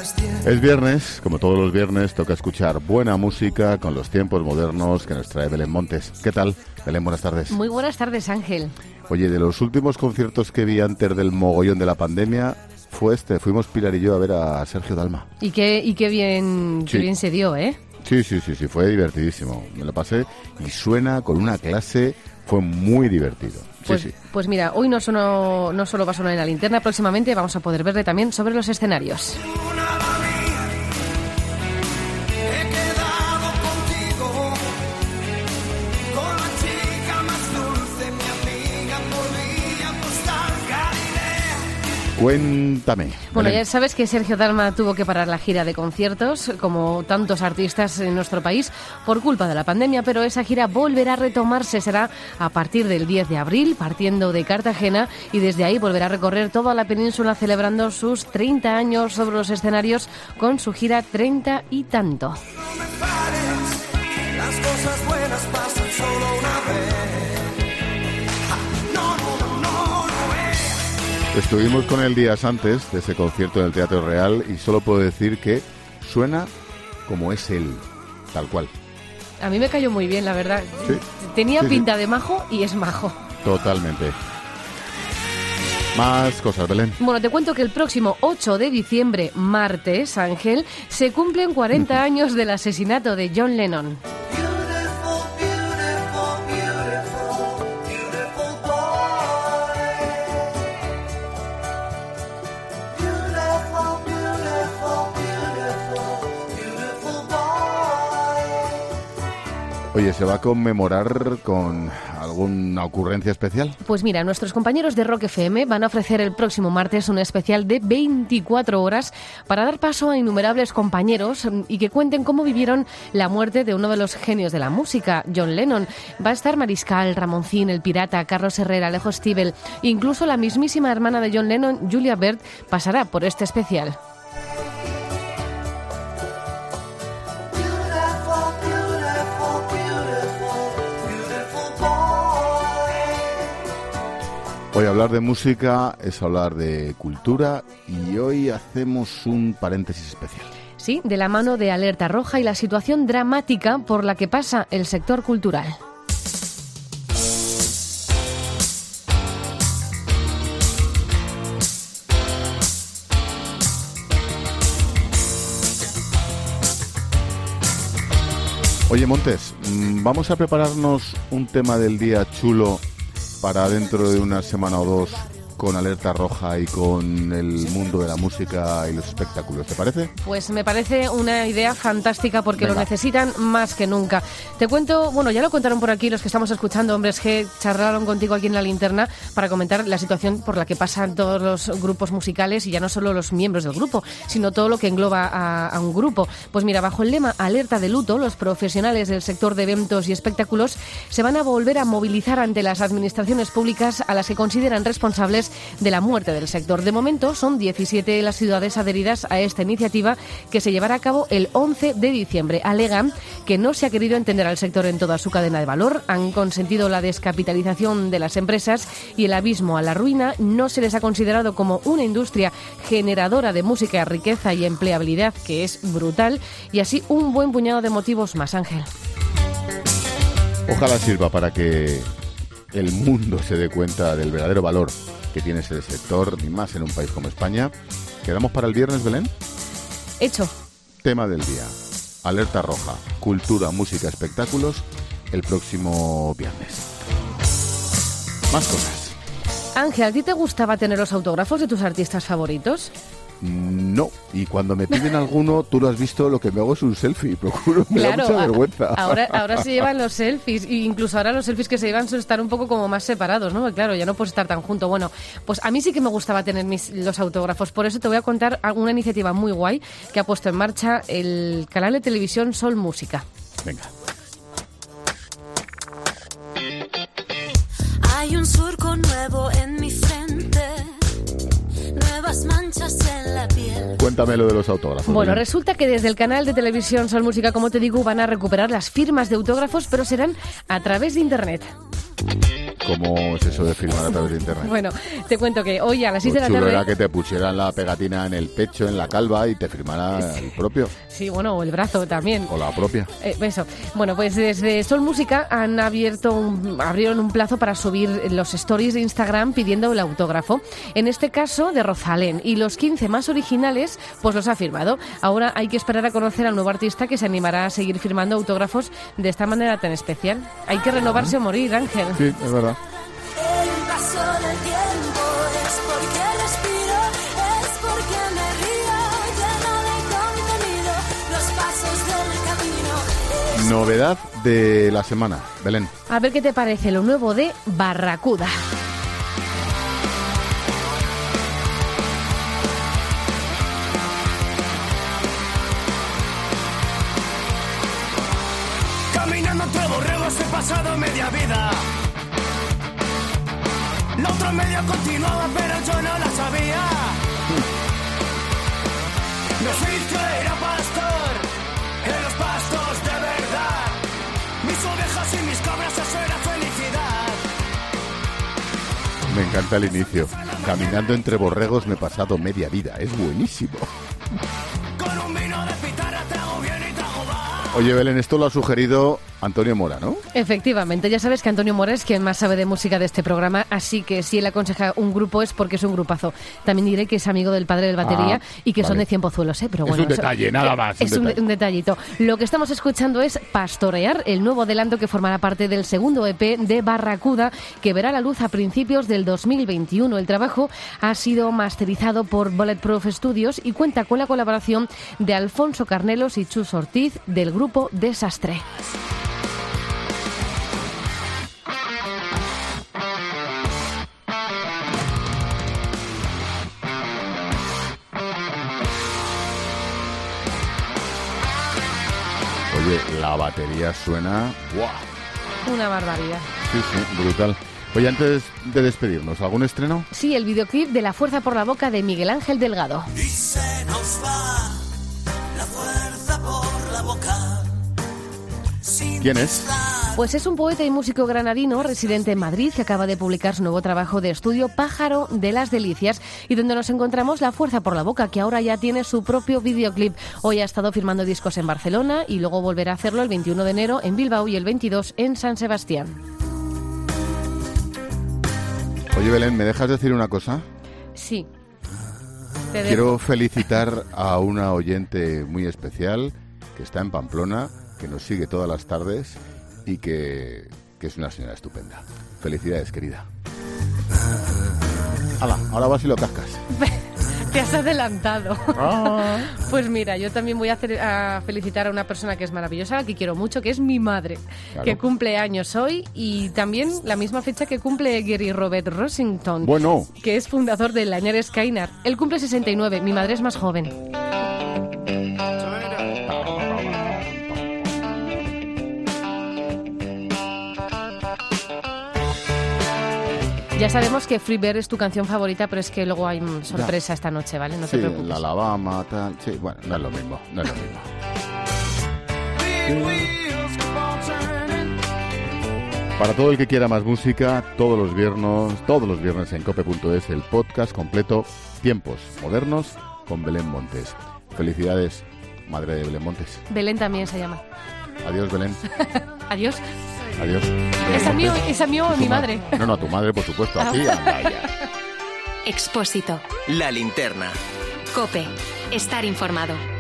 Es viernes, como todos los viernes, toca escuchar buena música con los tiempos modernos que nos trae Belén Montes. ¿Qué tal, Belén? Buenas tardes. Muy buenas tardes, Ángel. Oye, de los últimos conciertos que vi antes del mogollón de la pandemia, fuimos Pilar y yo a ver a Sergio Dalma. Y qué bien se dio, ¿eh? Sí, fue divertidísimo. Me lo pasé y suena con una clase, fue muy divertido. Pues mira, hoy no solo va a sonar en la linterna, próximamente vamos a poder verle también sobre los escenarios. Cuéntame. Bueno, Belén. ya sabes que Sergio Dalma tuvo que parar la gira de conciertos, como tantos artistas en nuestro país, por culpa de la pandemia, pero esa gira volverá a retomarse, será a partir del 10 de abril, partiendo de Cartagena, y desde ahí volverá a recorrer toda la península celebrando sus 30 años sobre los escenarios con su gira 30 y tanto. No me pares, las cosas buenas pasan solo una vez. Estuvimos con él días antes de ese concierto en el Teatro Real y solo puedo decir que suena como es él, tal cual. A mí me cayó muy bien, la verdad. Sí. Tenía pinta de majo y es majo. Totalmente. Más cosas, Belén. Bueno, te cuento que el próximo 8 de diciembre, martes, Ángel, se cumplen 40 años del asesinato de John Lennon. Oye, ¿se va a conmemorar con alguna ocurrencia especial? Pues mira, nuestros compañeros de Rock FM van a ofrecer el próximo martes un especial de 24 horas para dar paso a innumerables compañeros y que cuenten cómo vivieron la muerte de uno de los genios de la música, John Lennon. Va a estar Mariscal, Ramoncín, El Pirata, Carlos Herrera, Alejo Stivel, incluso la mismísima hermana de John Lennon, Julia Bert, pasará por este especial. Hoy hablar de música es hablar de cultura y hoy hacemos un paréntesis especial. Sí, de la mano de Alerta Roja y la situación dramática por la que pasa el sector cultural. Oye, Montes, vamos a prepararnos un tema del día chulo para dentro de una semana o dos con Alerta Roja y con el mundo de la música y los espectáculos, ¿te parece? Pues me parece una idea fantástica porque Venga. Lo necesitan más que nunca. Te cuento, bueno, ya lo contaron por aquí los que estamos escuchando, Hombres G, charlaron contigo aquí en la linterna para comentar la situación por la que pasan todos los grupos musicales y ya no solo los miembros del grupo, sino todo lo que engloba a un grupo. Pues mira, bajo el lema Alerta de Luto, los profesionales del sector de eventos y espectáculos se van a volver a movilizar ante las administraciones públicas a las que consideran responsables de la muerte del sector. De momento son 17 las ciudades adheridas a esta iniciativa que se llevará a cabo el 11 de diciembre. Alegan que no se ha querido entender al sector en toda su cadena de valor, han consentido la descapitalización de las empresas y el abismo a la ruina, no se les ha considerado como una industria generadora de música, riqueza y empleabilidad, que es brutal, y así un buen puñado de motivos más, Ángel. Ojalá sirva para que el mundo se dé cuenta del verdadero valor que tiene ese sector, ni más en un país como España. ¿Quedamos para el viernes, Belén? Hecho. Tema del día. Alerta Roja. Cultura, música, espectáculos. El próximo viernes. Más cosas. Ángel, ¿a ti te gustaba tener los autógrafos de tus artistas favoritos? No, y cuando me piden alguno, tú lo has visto, lo que me hago es un selfie, procuro, me da mucha vergüenza. Ahora se llevan los selfies, e incluso ahora los selfies que se llevan suelen estar un poco como más separados, ¿no? Porque claro, ya no puedes estar tan junto. Bueno, pues a mí sí que me gustaba tener los autógrafos, por eso te voy a contar una iniciativa muy guay que ha puesto en marcha el canal de televisión Sol Música. Venga. Hay un surco nuevo en mi frente, nuevas manchas en la piel. Cuéntame lo de los autógrafos. Bueno, Belén. resulta que desde el canal de televisión Sol Música, como te digo, van a recuperar las firmas de autógrafos, pero serán a través de Internet. ¿Cómo es eso de firmar a través de internet? Bueno, te cuento que hoy a las 6 Lo de la chulo tarde... era que te pusieran la pegatina en el pecho, en la calva, y te firmara el propio, Sí, bueno, o el brazo también. o la propia. Eso. Bueno, pues desde Sol Música abrieron un plazo para subir los stories de Instagram pidiendo el autógrafo. En este caso de Rosalén. Y los 15 más originales, pues los ha firmado. Ahora hay que esperar a conocer al nuevo artista que se animará a seguir firmando autógrafos de esta manera tan especial. Hay que renovarse o morir, Ángel. Sí, es verdad. El paso del tiempo es porque respiro, es porque me río, lleno de contenido, los pasos del camino. Novedad de la semana, Belén. A ver qué te parece lo nuevo de Barracuda. Caminando entre borregos he pasado media vida. La otra media continuaba, pero yo no la sabía. Mi oficio era pastor en los pastos de verdad. Mis ovejas y mis cabras, eso era felicidad. Me encanta el inicio. Caminando entre borregos me he pasado media vida. Es buenísimo. Con un vino de pitarra te hago bien y te hago mal. Oye, Belén, esto lo ha sugerido Antonio Mora, ¿no? Efectivamente, ya sabes que Antonio Mora es quien más sabe de música de este programa, así que si él aconseja un grupo es porque es un grupazo. También diré que es amigo del padre del batería y que son de Cienpozuelos, ¿eh? Pero Es bueno, un detalle, nada más. Es un detallito. Lo que estamos escuchando es Pastorear, el nuevo adelanto que formará parte del segundo EP de Barracuda, que verá la luz a principios del 2021. El trabajo ha sido masterizado por Bulletproof Studios y cuenta con la colaboración de Alfonso Carnelos y Chus Ortiz del grupo Desastre. Oye, la batería suena... ¡Buah! Una barbaridad. Sí, sí, brutal. Oye, antes de despedirnos, ¿algún estreno? Sí, el videoclip de La Fuerza por la Boca de Miguel Ángel Delgado. Y se nos va la fuerza por la boca. ¿Quién es? Pues es un poeta y músico granadino residente en Madrid que acaba de publicar su nuevo trabajo de estudio Pájaro de las Delicias y donde nos encontramos La Fuerza por la Boca, que ahora ya tiene su propio videoclip. Hoy ha estado firmando discos en Barcelona y luego volverá a hacerlo el 21 de enero en Bilbao y el 22 en San Sebastián. Oye, Belén, ¿me dejas decir una cosa? Sí. Quiero felicitar a una oyente muy especial que está en Pamplona, que nos sigue todas las tardes y que es una señora estupenda. Felicidades, querida. Hala, ahora vas y lo cascas. Te has adelantado. Pues mira, yo también voy a felicitar a una persona que es maravillosa, a la que quiero mucho, que es mi madre, Claro. que cumple años hoy y también la misma fecha que cumple Gary Robert Rossington, Bueno, que es fundador de Lanier Skynar. Él cumple 69, mi madre es más joven. Ya sabemos que Free Bear es tu canción favorita, pero es que luego hay sorpresa esta noche, ¿vale? No te sí, preocupes. la Alabama, tal... Sí, bueno, no es lo mismo, no es lo mismo. Para todo el que quiera más música, todos los viernes en cope.es, el podcast completo Tiempos Modernos con Belén Montes. Felicidades, madre de Belén Montes. Belén también se llama. Adiós, Belén. Adiós. Adiós. ¿Es a mí o a mi madre? No, a tu madre, por supuesto. A ti, anda ya. Expósito. La linterna. Cope. Estar informado.